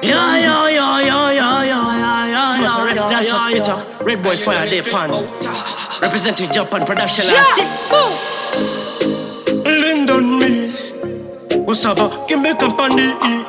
Red Boy Fire, they pan. Representing Japan production. London me. Gusaba, give me company.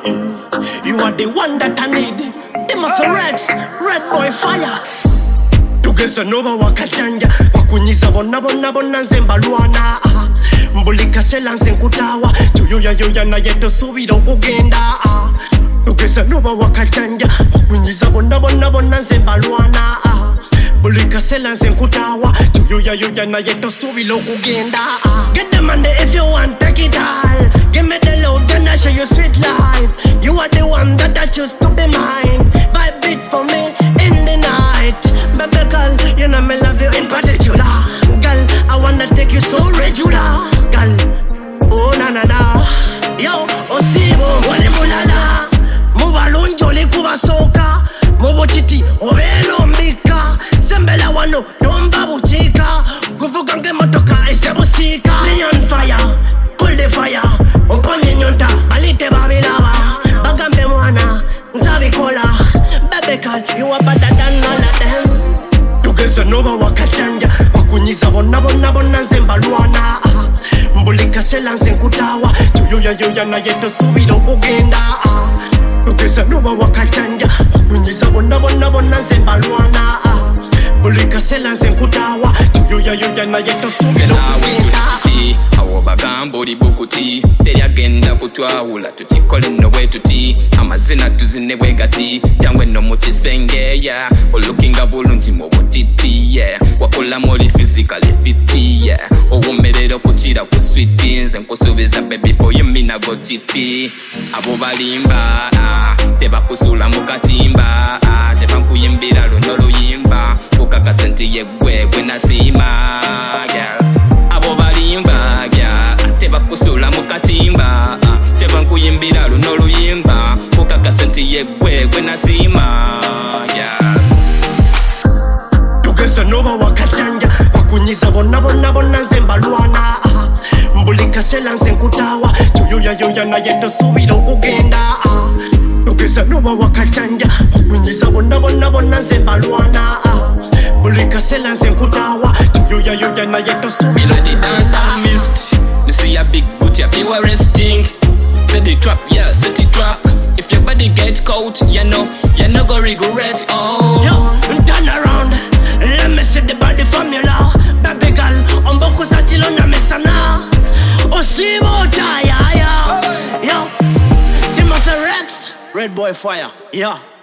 You are the one that I need. Timothy Rex, Red Boy Fire. Tugeza nova wakajanja. Wakunyiza bona nzemba luana. Mbulika sela nzenkutawa. Yoya na yeto subira okugenda. Tugeza nova wakajanja. Wakunyiza bona nzemba luana. Bulika sela nzenkutawa. Yoya na yeto subira okugenda. Get the money if you want, take it all. Give me the love, then I show you sweet life. You are the one that I choose to be mine. Vibe it for me in the night. Baby girl, you know me love you in particular. Girl, I wanna take you so regular. Girl, oh na yo, osibo, wale mulala. Mubalunjo likuba soka. Mubotiti, ovelo mbika. Sembela wano, tomba buchika. Kufuka nge motoka, ese busika. Me on fire, cool the fire. Okonye nyonta, balite babilaba. Bagambe mwana, nzabi kola. Baby girl, you are better than all of them. Tugeza nova wakajanja. Wakunyiza bona nzemba luana. Mbulika sela nzenkutawa. Yoya na yeto subira okugenda. Tugeza nova wakajanja. Wakunyiza bona nzemba luana. Mbulika sela nzenkutawa. Yoya na yeto subira okugenda. Awo bagambo li bukuti teryagenda kutwawula tukikole nno bwe tuti amazina tuzine bwe gati jangwe nno mu kisenge yeah olukinga bulungi mu butiti yeah wakolamu oli physically fit yeah owumerera okukira ku sweet nze nkusuubiza baby for you mina go giti abo balimba tebakusula mu katimba tebakuyimbira luno luyimba kukakasa nti yeggwe gwe nasiima yeah tebakusula mu katimba tebankuyimbira luno luyimba kukakasa nti yeggwe gwe nasiima tugeza nova wakajanja wakunyiza bona nzemba luana mbulika sela nzenkutawa yoya na yeto subira okugenda tugeza nova wakajanja wakunyiza bona nzemba luana mbulika sela nzenkutawa yoya na yeto subira okugenda. You see a big booty, you are resting. Set the trap, yeah, set the trap. If your body get caught, you know go regret. Oh, yo, turn around. Let me see the body formula. Baby girl, umboku sachilo na mesana. Osibo taya, yo. Timothy Rex, Red Boy Fire, yeah.